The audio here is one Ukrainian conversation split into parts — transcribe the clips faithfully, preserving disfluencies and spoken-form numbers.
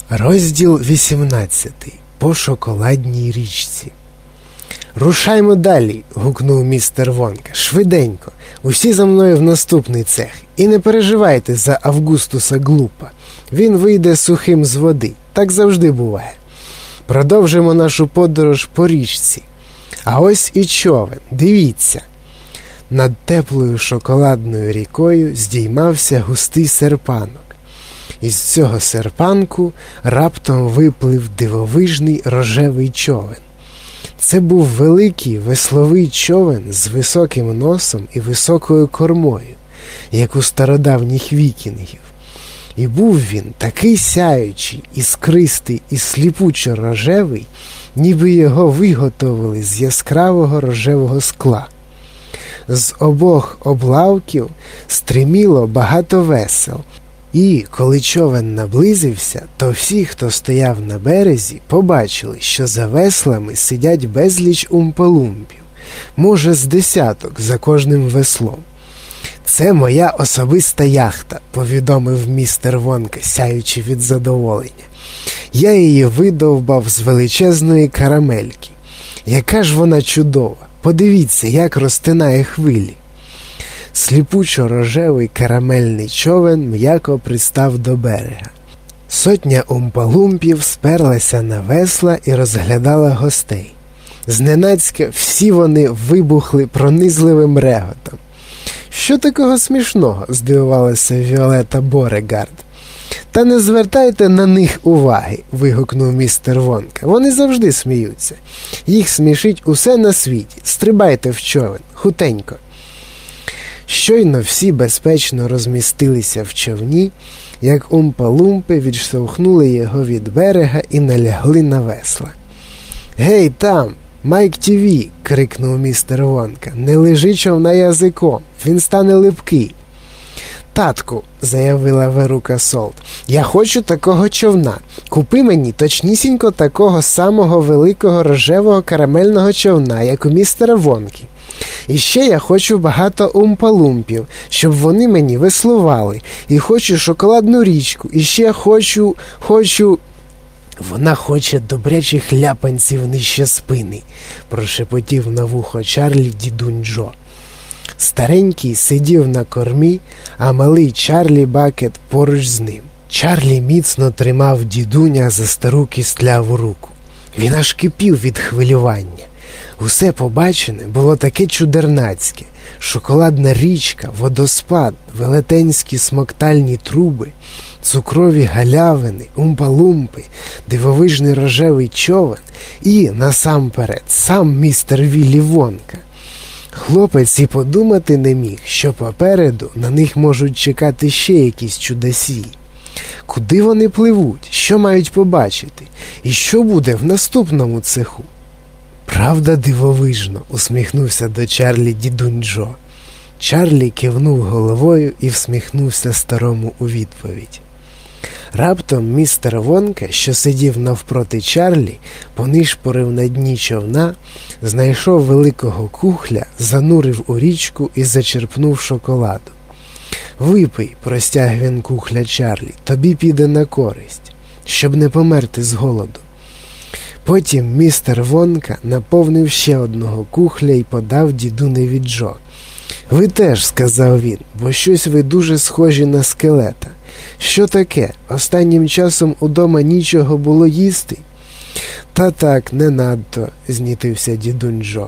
Розділ вісімнадцятий. По шоколадній річці. «Рушаймо далі!» – гукнув містер Вонка. «Швиденько! Усі за мною в наступний цех. І не переживайте за Августуса Глупа. Він вийде сухим з води. Так завжди буває. Продовжимо нашу подорож по річці. А ось і човен. Дивіться!» Над теплою шоколадною рікою здіймався густий серпанок. Із цього серпанку раптом виплив дивовижний рожевий човен. Це був великий весловий човен з високим носом і високою кормою, як у стародавніх вікінгів. І був він такий сяючий, іскристий і сліпучо рожевий, ніби його виготовили з яскравого рожевого скла. З обох облавків стриміло багато весел. І, коли човен наблизився, то всі, хто стояв на березі, побачили, що за веслами сидять безліч умпалумпів, може з десяток за кожним веслом. «Це моя особиста яхта», – повідомив містер Вонка, сяючи від задоволення. «Я її видовбав з величезної карамельки. Яка ж вона чудова! Подивіться, як розтинає хвилі!» Сліпучо-рожевий карамельний човен м'яко пристав до берега. Сотня умпалумпів сперлася на весла і розглядала гостей. Зненацька всі вони вибухли пронизливим реготом. «Що такого смішного?» – здивувалася Віолета Борегард. «Та не звертайте на них уваги!» – вигукнув містер Вонка. «Вони завжди сміються. Їх смішить усе на світі. Стрибайте в човен, хутенько!» Щойно всі безпечно розмістилися в човні, як умпалумпи відштовхнули його від берега і налягли на весла. «Гей, там! Майк Тіві!» – крикнув містер Вонка. «Не лежи човна язиком, він стане липкий!» «Татку!» – заявила Верука Солт. «Я хочу такого човна. Купи мені точнісінько такого самого великого рожевого карамельного човна, як у містера Вонки. І ще я хочу багато умпалумпів, щоб вони мені веслували. І хочу шоколадну річку. І ще хочу, хочу... Вона хоче добрячих ляпанців нижче спини», – прошепотів на вухо Чарлі дідунь Джо. Старенький сидів на кормі, а малий Чарлі Бакет поруч з ним. Чарлі міцно тримав дідуня за стару кістляву руку. Він аж кипів від хвилювання. Усе побачене було таке чудернацьке. Шоколадна річка, водоспад, велетенські смоктальні труби, цукрові галявини, умпалумпи, дивовижний рожевий човен і, насамперед, сам містер Віллі Вонка. Хлопець і подумати не міг, що попереду на них можуть чекати ще якісь чудасії. Куди вони пливуть, що мають побачити, і що буде в наступному цеху? «Правда дивовижно», – усміхнувся до Чарлі дідунь Джо. Чарлі кивнув головою і всміхнувся старому у відповідь. Раптом містер Вонка, що сидів навпроти Чарлі, понишпорив на дні човна, знайшов великого кухля, занурив у річку і зачерпнув шоколаду. «Випий», – простяг він кухля Чарлі, – «тобі піде на користь, щоб не померти з голоду». Потім містер Вонка наповнив ще одного кухля і подав дідуневі Джо. «Ви теж», – сказав він, – «бо щось ви дуже схожі на скелета. Що таке? Останнім часом удома нічого було їсти?» «Та так, не надто», – знітився дідунь Джо.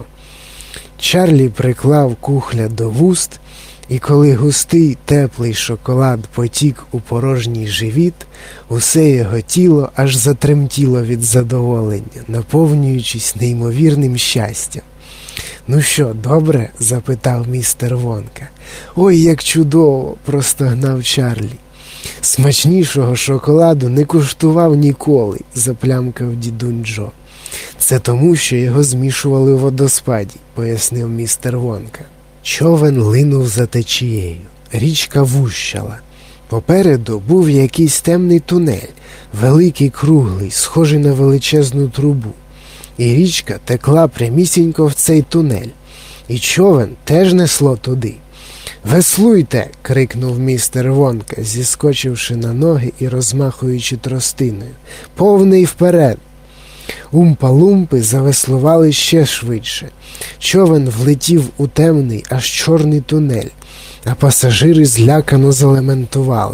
Чарлі приклав кухля до вуст, і коли густий теплий шоколад потік у порожній живіт, усе його тіло аж затремтіло від задоволення, наповнюючись неймовірним щастям. «Ну що, добре?» – запитав містер Вонка. «Ой, як чудово!» – простогнав Чарлі. «Смачнішого шоколаду не куштував ніколи», – заплямкав дідунь Джо. «Це тому, що його змішували у водоспаді», – пояснив містер Вонка. Човен линув за течією. Річка вущала. Попереду був якийсь темний тунель, великий круглий, схожий на величезну трубу. І річка текла прямісінько в цей тунель. І човен теж несло туди. «Веслуйте!» – крикнув містер Вонка, зіскочивши на ноги і розмахуючи тростиною. «Повний вперед!» Умпа-лумпи завеслували ще швидше. Човен влетів у темний, аж чорний тунель, а пасажири злякано залементували.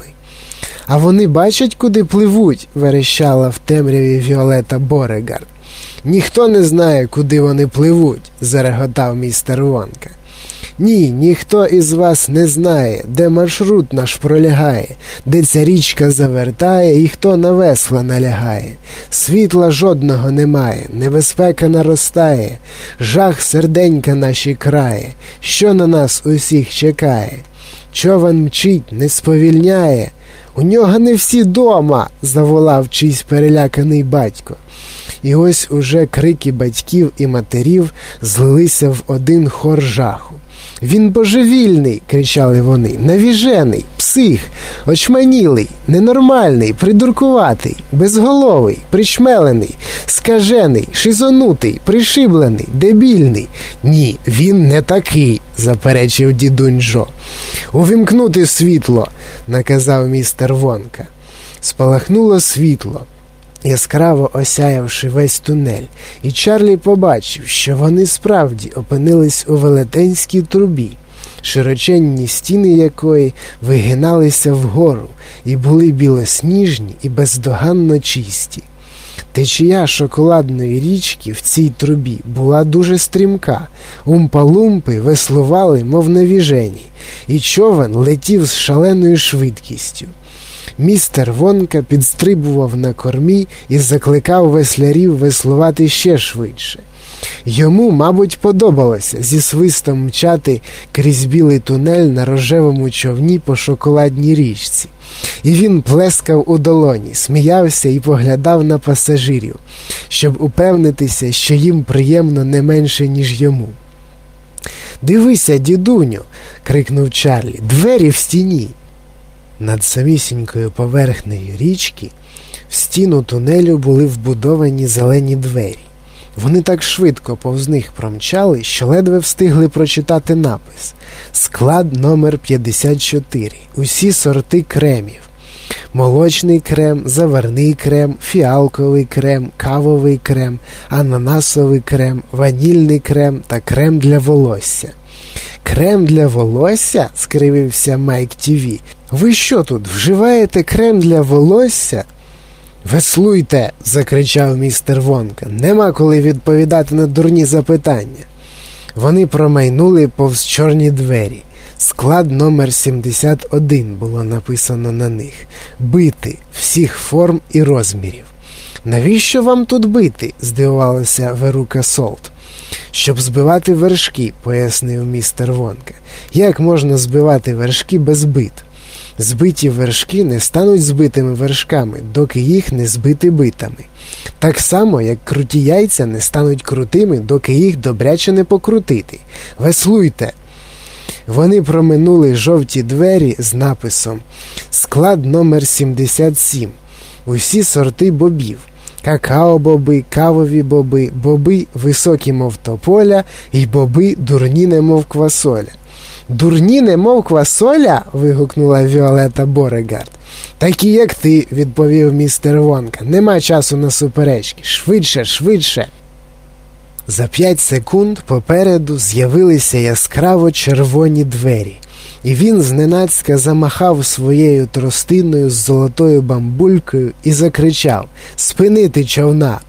«А вони бачать, куди пливуть?» – верещала в темряві Віолета Борегард. «Ніхто не знає, куди вони пливуть», – зареготав містер Вонка. «Ні, ніхто із вас не знає, де маршрут наш пролягає, де ця річка завертає і хто на весла налягає. Світла жодного немає, небезпека наростає, жах серденька наші крає, що на нас усіх чекає. Човен мчить, не сповільняє, у нього не всі дома», – заволав чийсь переляканий батько. І ось уже крики батьків і матерів злилися в один хор жаху. «Він божевільний!» – кричали вони. «Навіжений! Псих! Очманілий! Ненормальний! Придуркуватий! Безголовий! Причмелений! Скажений! Шизонутий! Пришиблений! Дебільний!» «Ні, він не такий!» – заперечив дідунь Джо. «Увімкнути світло!» – наказав містер Вонка. Спалахнуло світло, яскраво осяявши весь тунель, і Чарлі побачив, що вони справді опинились у велетенській трубі, широченні стіни якої вигиналися вгору і були білосніжні і бездоганно чисті. Течія шоколадної річки в цій трубі була дуже стрімка, умпа-лумпи веслували, мов навіжені, і човен летів з шаленою швидкістю. Містер Вонка підстрибував на кормі і закликав веслярів веслувати ще швидше. Йому, мабуть, подобалося зі свистом мчати крізь білий тунель на рожевому човні по шоколадній річці. І він плескав у долоні, сміявся і поглядав на пасажирів, щоб упевнитися, що їм приємно не менше, ніж йому. «Дивися, дідуню!» – крикнув Чарлі. «Двері в стіні!» Над самісінькою поверхнею річки в стіну тунелю були вбудовані зелені двері. Вони так швидко повз них промчали, що ледве встигли прочитати напис «Склад номер п'ятдесят чотири. Усі сорти кремів. Молочний крем, заварний крем, фіалковий крем, кавовий крем, ананасовий крем, ванільний крем та крем для волосся». «Крем для волосся?» – скривився Майк Тіві. «Ви що тут, вживаєте крем для волосся?» «Веслуйте!» – закричав містер Вонка. «Нема коли відповідати на дурні запитання». Вони промайнули повз чорні двері. Склад номер сімдесят один було написано на них. «Бити всіх форм і розмірів». «Навіщо вам тут бити?» – здивувалася Верука Солт. «Щоб збивати вершки», – пояснив містер Вонка. «Як можна збивати вершки без бит? Збиті вершки не стануть збитими вершками, доки їх не збити битами. Так само, як круті яйця не стануть крутими, доки їх добряче не покрутити. Веслуйте!» Вони проминули жовті двері з написом «Склад номер сімдесят сім. Усі сорти бобів. Какао-боби, кавові боби, боби високі, мов тополя, і боби дурні, немов квасоля». «Дурні, немов квасоля?» – вигукнула Віолета Борегард. «Такі, як ти», – відповів містер Вонка. «Нема часу на суперечки. Швидше, швидше». За п'ять секунд попереду з'явилися яскраво червоні двері, і він зненацька замахав своєю тростиною з золотою бамбулькою і закричав: «Спинити човна!